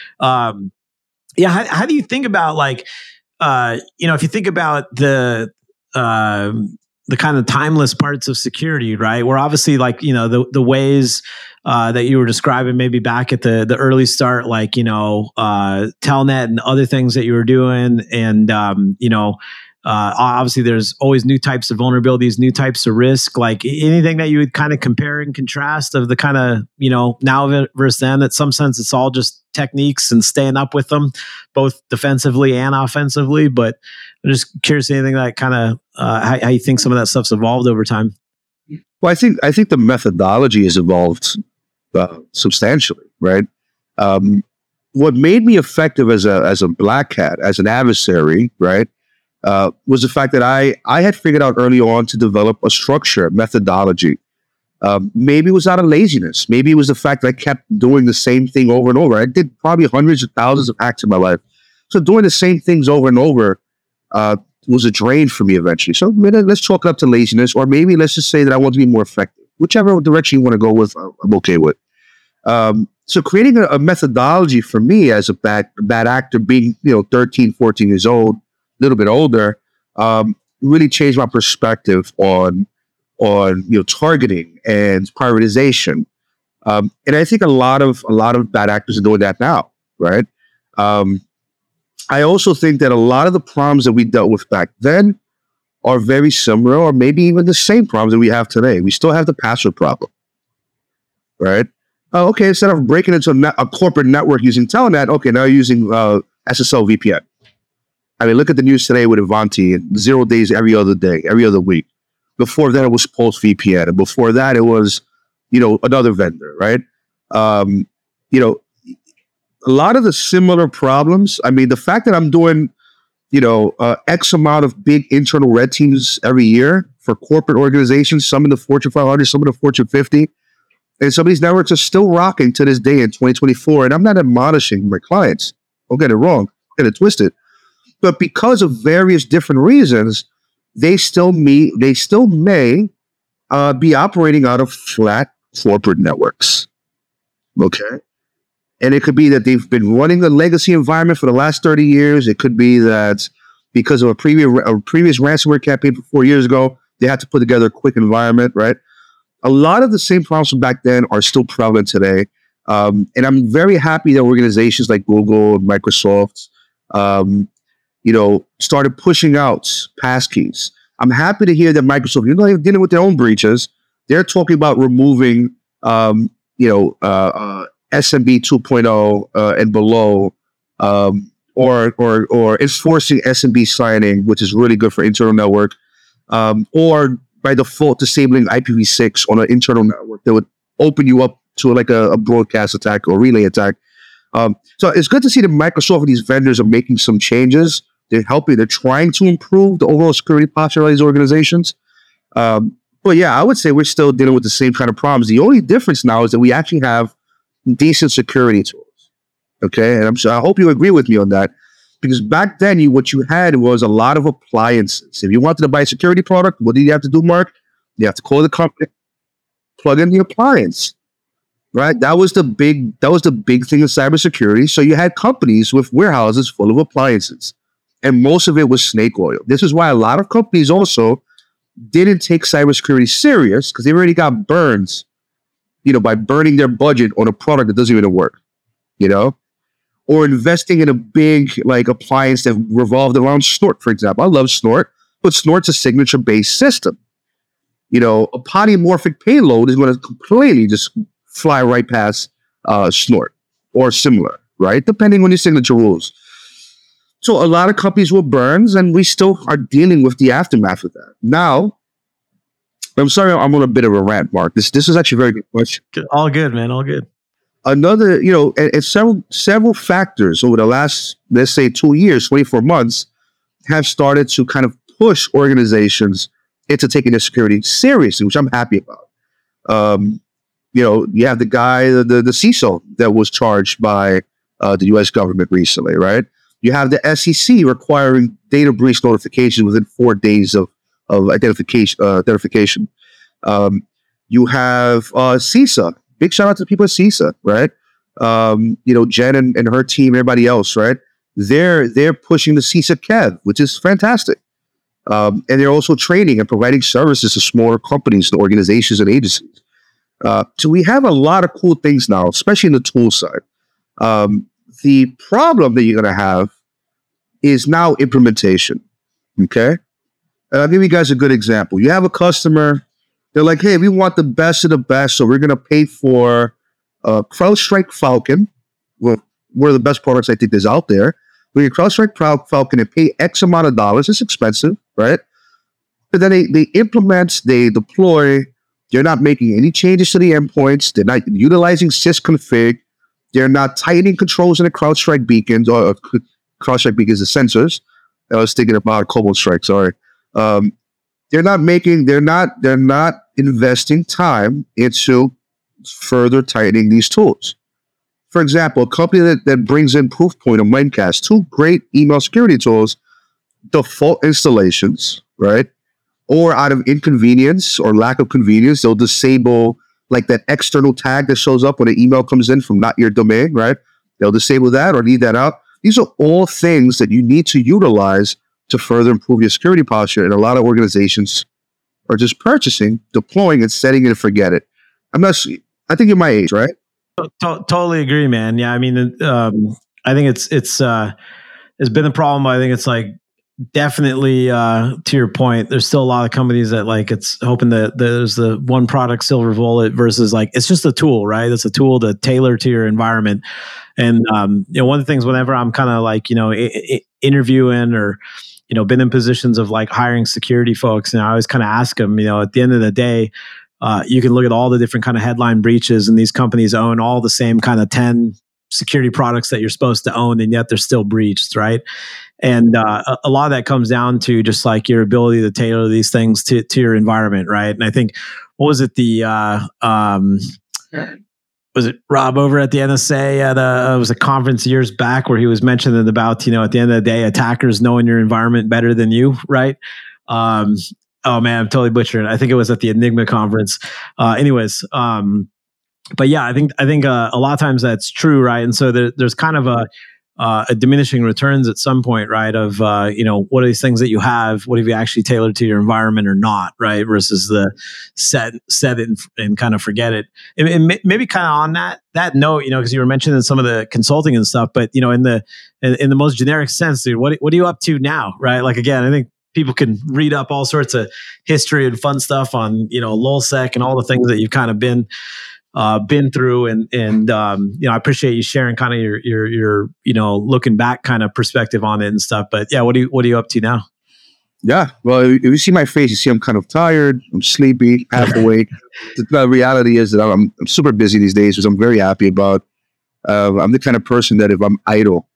Um, Yeah, how, how do you think about like, uh, you know, if you think about the uh, the kind of timeless parts of security, right? Where obviously, like, you know, the the ways uh, that you were describing maybe back at the the early start, like, you know, uh, Telnet and other things that you were doing, and um, you know. Uh, obviously, there's always new types of vulnerabilities, new types of risk. Like anything that you would kind of compare and contrast of the kind of, you know, now versus then. In some sense, it's all just techniques and staying up with them, both defensively and offensively. But I'm just curious, anything that kind of uh, how, how you think some of that stuff's evolved over time. Well, I think I think the methodology has evolved uh, substantially, right? Um, what made me effective as a as a black hat, as an adversary, right? Uh, was the fact that I, I had figured out early on to develop a structure, a methodology. Um, maybe it was out of laziness. Maybe it was the fact that I kept doing the same thing over and over. I did probably hundreds of thousands of hacks in my life. So doing the same things over and over uh, was a drain for me eventually. So let's chalk it up to laziness, or maybe let's just say that I want to be more effective. Whichever direction you want to go with, I'm okay with. Um, so creating a, a methodology for me as a bad, bad actor, being, you know, thirteen, fourteen years old, little bit older, um, really changed my perspective on on you know targeting and prioritization, um, and I think a lot of a lot of bad actors are doing that now, right? Um, I also think that a lot of the problems that we dealt with back then are very similar, or maybe even the same problems that we have today. We still have the password problem, right? Oh, okay. Instead of breaking into a, net, a corporate network using Telnet, okay, now you're using uh, S S L V P N. I mean, look at the news today with Ivanti, zero days every other day, every other week. Before that, it was Pulse V P N. And before that, it was, you know, another vendor, right? Um, you know, a lot of the similar problems. I mean, the fact that I'm doing, you know, uh, X amount of big internal red teams every year for corporate organizations, some in the Fortune five hundred, some in the Fortune fifty, and some of these networks are still rocking to this day in twenty twenty-four. And I'm not admonishing my clients. Don't get it wrong. Don't get it twisted. But because of various different reasons, they still meet, they still may uh, be operating out of flat corporate networks. Okay. And it could be that they've been running a legacy environment for the last thirty years. It could be that because of a previous a previous ransomware campaign from four years ago, they had to put together a quick environment, right? A lot of the same problems from back then are still prevalent today. Um, and I'm very happy that organizations like Google and Microsoft, um, you know, started pushing out passkeys. I'm happy to hear that Microsoft, you know, they're dealing with their own breaches. They're talking about removing, um, you know, uh, uh, S M B two point oh uh, and below, um, or or or enforcing S M B signing, which is really good for internal network, um, or by default disabling I P v six on an internal network that would open you up to like a, a broadcast attack or relay attack. Um, so it's good to see that Microsoft and these vendors are making some changes. They're helping. They're trying to improve the overall security posture of these organizations. Um, but yeah, I would say we're still dealing with the same kind of problems. The only difference now is that we actually have decent security tools. Okay, and I'm so I hope you agree with me on that, because back then you what you had was a lot of appliances. If you wanted to buy a security product, what do you have to do, Mark? You have to call the company, plug in the appliance, right? That was the big that was the big thing in cybersecurity. So you had companies with warehouses full of appliances, and most of it was snake oil. This is why a lot of companies also didn't take cybersecurity serious, because they already got burns, you know, by burning their budget on a product that doesn't even work, you know, or investing in a big like appliance that revolved around Snort, for example. I love Snort, but Snort's a signature-based system. You know, a polymorphic payload is going to completely just fly right past uh, Snort or similar, right? Depending on your signature rules. So a lot of companies were burns, and we still are dealing with the aftermath of that. Now, I'm sorry, I'm on a bit of a rant, Mark. This this is actually a very good question. All good, man. All good. Another, you know, and, and several several factors over the last, let's say, two years, twenty-four months, have started to kind of push organizations into taking their security seriously, which I'm happy about. Um, you know, you have the guy, the the, the C I S O that was charged by uh, the U S government recently, right? You have the S E C requiring data breach notification within four days of, of identification. Uh, identification. Um, you have uh, CISA. Big shout out to the people at CISA, right? Um, you know, Jen and, and her team, everybody else, right? They're they're pushing the CISA Kev, which is fantastic. Um, and they're also training and providing services to smaller companies and organizations and agencies. Uh, so we have a lot of cool things now, especially in the tool side. Um, the problem that you're going to have is now implementation, okay? And I'll give you guys a good example. You have a customer, they're like, hey, we want the best of the best, so we're going to pay for uh, CrowdStrike Falcon, well, one of the best products I think there's out there. We get CrowdStrike Fal- Falcon and pay X amount of dollars. It's expensive, right? But then they, they implement, they deploy, they're not making any changes to the endpoints, they're not utilizing sysconfig, they're not tightening controls in the CrowdStrike beacons, or uh, CrowdStrike beacons, the sensors. I was thinking about Cobalt Strike, sorry. Um, they're not making, they're not, they're not investing time into further tightening these tools. For example, a company that, that brings in Proofpoint and Memcached, two great email security tools, default installations, right? Or out of inconvenience or lack of convenience, they'll disable like that external tag that shows up when an email comes in from not your domain, right? They'll disable that or leave that out. These are all things that you need to utilize to further improve your security posture. And a lot of organizations are just purchasing, deploying, and setting it and forget it. I'm not, I think you're my age, right? To- totally agree, man. Yeah. I mean, um, I think it's, it's, uh, it's been a problem. I think it's like, definitely uh to your point, there's still a lot of companies that like it's hoping that there's the one product silver bullet versus like it's just a tool, right? It's a tool to tailor to your environment. And um you know, one of the things whenever I'm kind of like, you know, I- I- interviewing or you know been in positions of like hiring security folks, and I always kind of ask them, you know, at the end of the day, uh you can look at all the different kind of headline breaches, and these companies own all the same kind of ten security products that you're supposed to own, and yet they're still breached, right? And uh, a, a lot of that comes down to just like your ability to tailor these things to, to your environment, right? And I think, what was it, the, uh, um, was it Rob over at the N S A at a, it was a conference years back where he was mentioning about, you know, at the end of the day, attackers knowing your environment better than you, right? Um, oh man, I'm totally butchering it. I think it was at the Enigma conference. Uh, anyways, um, but yeah, I think, I think uh, a lot of times that's true, right? And so there, there's kind of a, Uh, a diminishing returns at some point, right? Of, uh, you know, what are these things that you have? What have you actually tailored to your environment or not, right? Versus the set, set it and, and kind of forget it. And, and maybe kind of on that, that note, you know, because you were mentioning some of the consulting and stuff, but, you know, in the, in, in the most generic sense, dude, what, what are you up to now, right? Like, again, I think people can read up all sorts of history and fun stuff on, you know, LulzSec and all the things that you've kind of been Uh, been through, and and um, you know, I appreciate you sharing kind of your your your you know looking back kind of perspective on it and stuff. But yeah, what are you what are you up to now? Yeah, well, if you see my face, you see I'm kind of tired, I'm sleepy, half awake. The reality is that I'm I'm super busy these days, which I'm very happy about. Uh, I'm the kind of person that if I'm idle,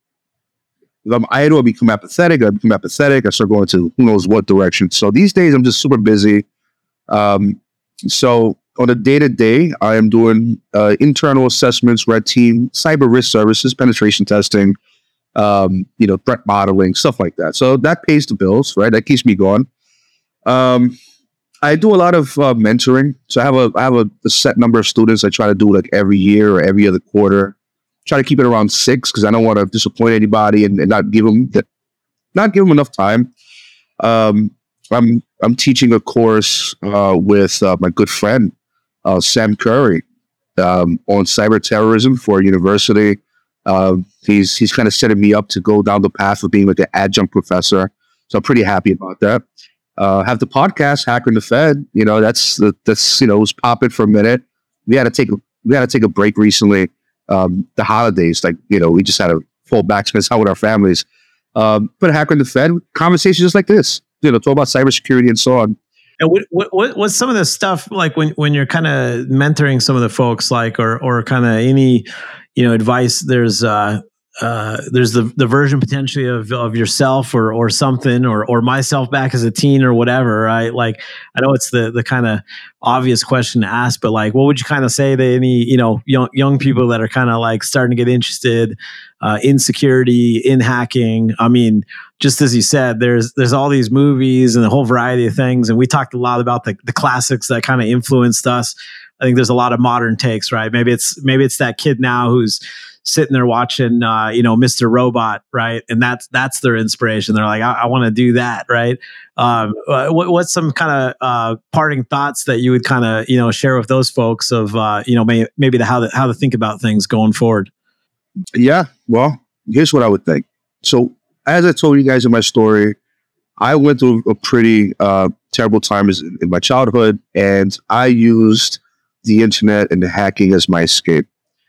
if I'm idle, I become apathetic. I become apathetic. I start going to who knows what direction. So these days, I'm just super busy. Um, so. on a day to day, I am doing uh, internal assessments, red team, cyber risk services, penetration testing, um, you know, threat modeling, stuff like that. So that pays the bills, right? That keeps me going. Um, I do a lot of uh, mentoring. So I have a I have a, a set number of students I try to do like every year or every other quarter. Try to keep it around six because I don't want to disappoint anybody and, and not give them the, not give them enough time. Um, I'm I'm teaching a course uh, with uh, my good friend uh, Sam Curry um, on cyber terrorism for a university. Uh, he's he's kind of setting me up to go down the path of being like an adjunct professor. So I'm pretty happy about that. Uh, have the podcast Hacker in the Fed. You know, that's that's you know was popping for a minute. We had to take a, we had to take a break recently. Um, the holidays, like you know, we just had to fall back, spend time with our families. Um, but Hacker in the Fed conversations just like this. You know, talk about cybersecurity and so on. And what, what, what what's some of the stuff like when when you're kind of mentoring some of the folks, like or or kind of any you know advice? There's uh, uh, there's the the version potentially of, of yourself or or something or or myself back as a teen or whatever, right? Like I know it's the the kind of obvious question to ask, but like what would you kind of say to any you know young young people that are kind of like starting to get interested uh, in security, in hacking? I mean, just as you said, there's there's all these movies and a whole variety of things, and we talked a lot about the the classics that kind of influenced us. I think there's a lot of modern takes, right? Maybe it's maybe it's that kid now who's sitting there watching, uh, you know, Mister Robot, right? And that's that's their inspiration. They're like, I, I want to do that, right? Um, what, what's some kind of uh, parting thoughts that you would kind of, you know, share with those folks of, uh, you know, may, maybe the how to, how to think about things going forward? Yeah, well, here's what I would think. So, as I told you guys in my story, I went through a pretty uh, terrible time in my childhood, and I used the internet and the hacking as my escape.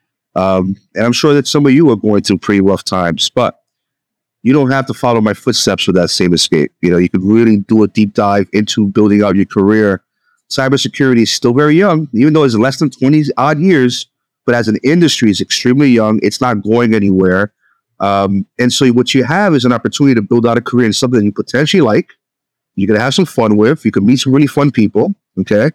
Um, and I'm sure that some of you are going through pretty rough times, but you don't have to follow my footsteps with that same escape. You know, you can really do a deep dive into building out your career. Cybersecurity is still very young, even though it's less than twenty odd years, but as an industry, it's extremely young. It's not going anywhere. Um, and so what you have is an opportunity to build out a career in something that you potentially like. You can have some fun with. You can meet some really fun people, okay?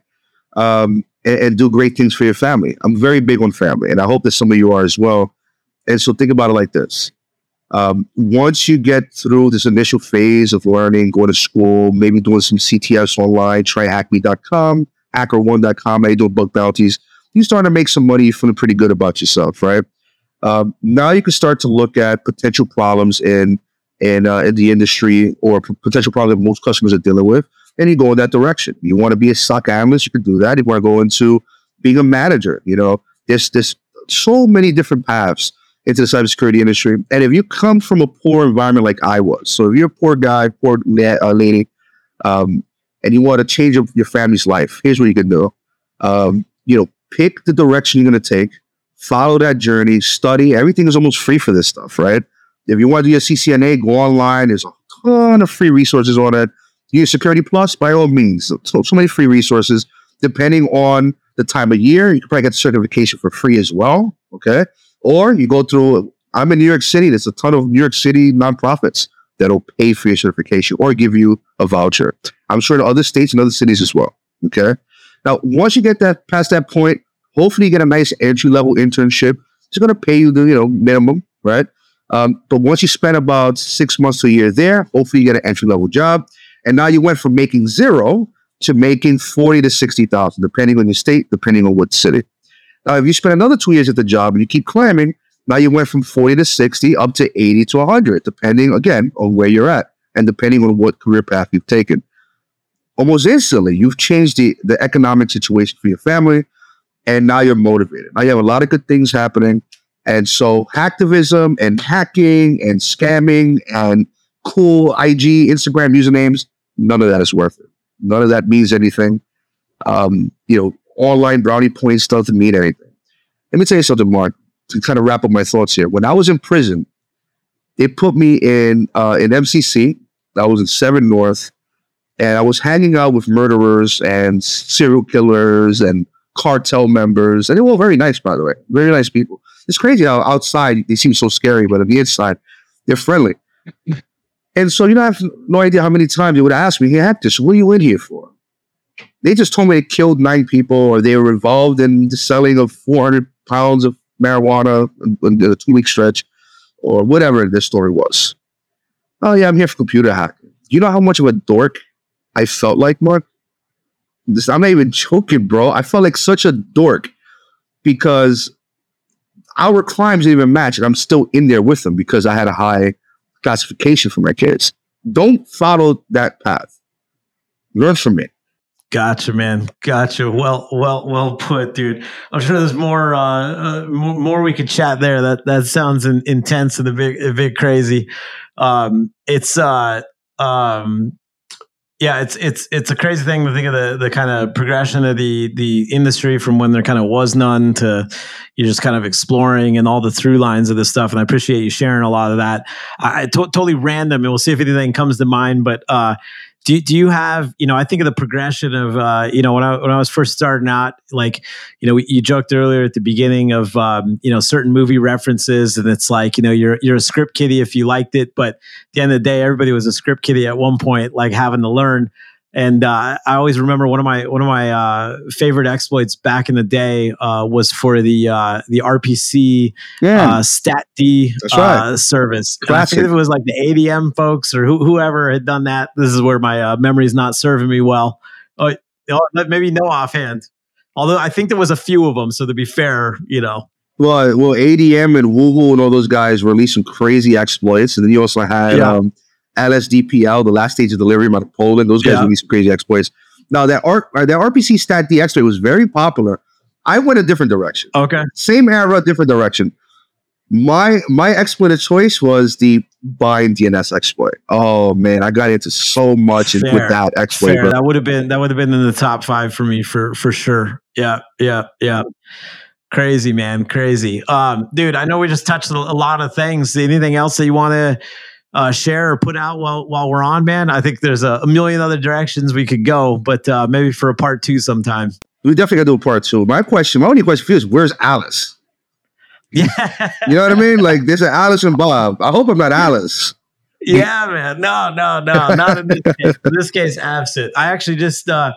Um, and, and do great things for your family. I'm very big on family, and I hope that some of you are as well. And so think about it like this. Um, once you get through this initial phase of learning, going to school, maybe doing some C T S online, try hack me dot com, hacker one dot com, how you doing bug bounties, you start to make some money, you're feeling pretty good about yourself, right? Um, now you can start to look at potential problems in in, uh, in the industry or p- potential problems that most customers are dealing with, and you go in that direction. You want to be a S O C analyst, you can do that. You want to go into being a manager, you know, there's, there's so many different paths into the cybersecurity industry. And if you come from a poor environment like I was, so if you're a poor guy, poor uh, lady, um, and you want to change up your family's life, here's what you can do. Um, you know, pick the direction you're going to take, follow that journey, study. Everything is almost free for this stuff, right? If you want to do your C C N A, go online. There's a ton of free resources on it. Use Security Plus, by all means. So, so many free resources. Depending on the time of year, you can probably get the certification for free as well, okay? Or you go through, I'm in New York City. There's a ton of New York City nonprofits that'll pay for your certification or give you a voucher. I'm sure in other states and other cities as well, okay? Now, once you get that past that point, hopefully you get a nice entry-level internship. It's going to pay you the you know minimum, right? Um, but once you spend about six months to a year there, hopefully you get an entry-level job. And now you went from making zero to making forty to sixty thousand, depending on your state, depending on what city. Now, if you spend another two years at the job and you keep climbing, now you went from forty to sixty up to eighty to one hundred, depending, again, on where you're at and depending on what career path you've taken. Almost instantly, you've changed the, the economic situation for your family, and now you're motivated. Now you have a lot of good things happening. And so hacktivism and hacking and scamming and cool I G, Instagram usernames, none of that is worth it. None of that means anything. Um, you know, online brownie points doesn't mean anything. Let me tell you something, Mark, to kind of wrap up my thoughts here. When I was in prison, they put me in uh, in M C C. I was in Seven North, and I was hanging out with murderers and serial killers and cartel members, and they were all very nice, by the way, very nice people. It's crazy how outside they seem so scary, but on the inside, they're friendly. And so, you know, I have no idea how many times they would ask me, hey, Hector, so what are you in here for? They just told me they killed nine people or they were involved in the selling of four hundred pounds of marijuana in a two-week stretch or whatever this story was. Oh, yeah, I'm here for computer hacking. Do you know how much of a dork I felt like, Mark? This, I'm not even joking, bro. I felt like such a dork because our crimes didn't even match, and I'm still in there with them because I had a high classification for my kids. Don't follow that path. Learn from it. Gotcha, man. Gotcha. Well, well, well put, dude. I'm sure there's more, uh, uh more, more we could chat there. That that sounds in, intense and a bit, a bit crazy. Um, it's, uh, um, yeah, it's it's it's a crazy thing to think of the the kind of progression of the the industry from when there kind of was none to you're just kind of exploring and all the through lines of this stuff. And I appreciate you sharing a lot of that. I, I to- totally random, and we'll see if anything comes to mind. But uh, do do you have, you know, I think of the progression of, uh, you know, when I when I was first starting out, like, you know, you joked earlier at the beginning of, um, you know, certain movie references, and it's like, you know, you're you're a script kiddie if you liked it, but at the end of the day, everybody was a script kiddie at one point, like having to learn. And uh, I always remember one of my one of my uh, favorite exploits back in the day uh, was for the uh, the R P C Yeah. uh, Stat D That's right. uh, service. And I Classic. think if it was like the A D M folks or who, whoever had done that. This is where my uh, memory is not serving me well. Oh, oh, maybe no offhand. Although I think there was a few of them. So to be fair, you know. Well, well, A D M and Woogle and all those guys released some crazy exploits, and then you also had Yeah. um, L S D P L, the last stage of delivery out of Poland. Those guys Yeah. released some crazy exploits. Now that R- uh, that R P C Stat D exploit was very popular. I went a different direction. Okay. Same era, different direction. My my exploit of choice was the bind D N S exploit. Oh man, I got into so much in- Fair. with that exploit. Fair. Bro. That would have been that would have been in the top five for me for for sure. Yeah, yeah, yeah. Crazy, man, crazy. Um, dude, I know we just touched a a lot of things. Anything else that you want to uh, share or put out while while we're on, man? I think there's a, a million other directions we could go, but uh, maybe for a part two sometime. We definitely got to do a part two. My question, my only question for you is, where's Alice? Yeah, You know what I mean? Like, there's an Alice and Bob. I hope I'm not Alice. yeah, man. No, no, no, not in this case. In this case, absent. I actually just uh,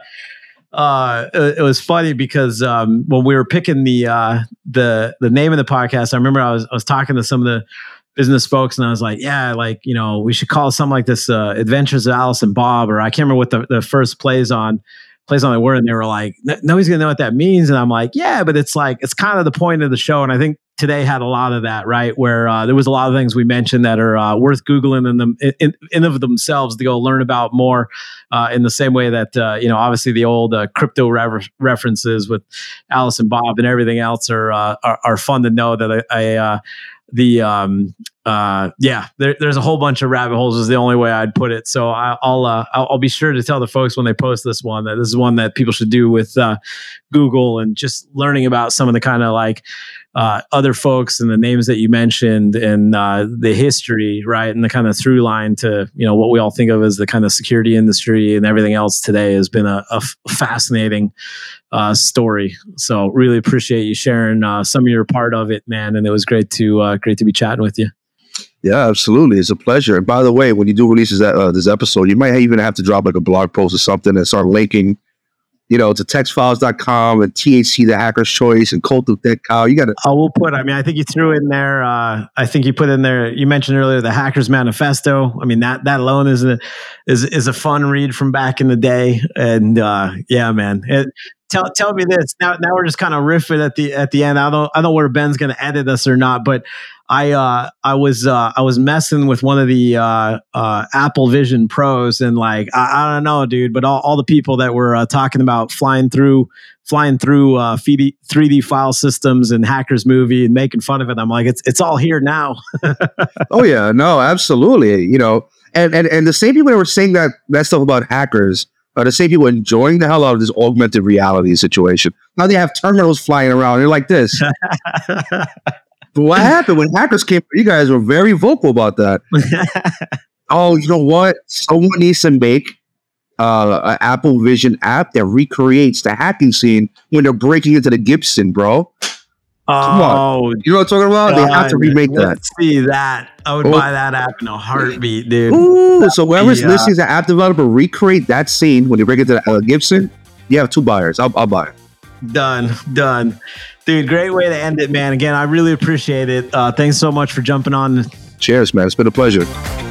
uh, it, it was funny because um, when we were picking the uh, the the name of the podcast, I remember I was I was talking to some of the business folks, and I was like, yeah, like, you know, we should call it something like this, uh, Adventures of Alice and Bob, or I can't remember what the, the first plays on. plays on the word, and they were like, nobody's gonna know what that means. And I'm like, yeah, but it's like, it's kind of the point of the show. And I think today had a lot of that, right? Where uh, there was a lot of things we mentioned that are uh, worth Googling in them in, in, in of themselves to go learn about more, uh, in the same way that, uh, you know, obviously the old uh, crypto rever- references with Alice and Bob and everything else are, uh, are, are fun to know that I, I uh, the, um, uh, yeah, there, there's a whole bunch of rabbit holes is the only way I'd put it. So I, I'll, uh, I'll, I'll be sure to tell the folks when they post this one that this is one that people should do with, uh, Google, and just learning about some of the kind of like, uh, other folks and the names that you mentioned and, uh, the history, right. And the kind of through line to, you know, what we all think of as the kind of security industry and everything else today has been a, a f- fascinating, uh, story. So really appreciate you sharing, uh, some of your part of it, man. And it was great to, uh, great to be chatting with you. Yeah, absolutely. It's a pleasure. And by the way, when you do release this, uh, this episode, you might even have to drop like a blog post or something and start linking, you know, to text files dot com and T H C, the Hacker's Choice, and Cult of Dead Cow. You got to. Oh, we'll put, I mean, I think you threw in there, uh, I think you put in there, you mentioned earlier, the Hackers Manifesto. I mean, that, that alone is a, is, is a fun read from back in the day. And, uh, yeah, man, it, tell, tell me this now, now we're just kind of riffing at the, at the end. I don't, I don't know where Ben's going to edit us or not, but I, uh, I was, uh, I was messing with one of the, uh, uh, Apple Vision Pros, and like, I, I don't know, dude, but all, all the people that were uh, talking about flying through, flying through, uh, three D file systems and Hackers Movie and making fun of it. I'm like, it's, it's all here now. Oh yeah, no, absolutely. You know, and, and, and the same people that were saying that, that stuff about hackers are the same people enjoying the hell out of this augmented reality situation. Now they have terminals flying around. They're like this. But what happened when hackers came? You guys were very vocal about that. Oh, you know what? Someone needs to make uh, an Apple Vision app that recreates the hacking scene when they're breaking into the Gibson, bro. Come Oh, on. You know what I'm talking about? They have to remake that. Let's see that. I would Oh. buy that app in a heartbeat, dude. Ooh, so whoever's Yeah. listening as an app developer, recreate that scene when they break into the uh, Gibson. You have two buyers. I'll, I'll buy it. Done, done. Dude, great way to end it, man. Again, I really appreciate it. Uh, thanks so much for jumping on. Cheers, man. It's been a pleasure.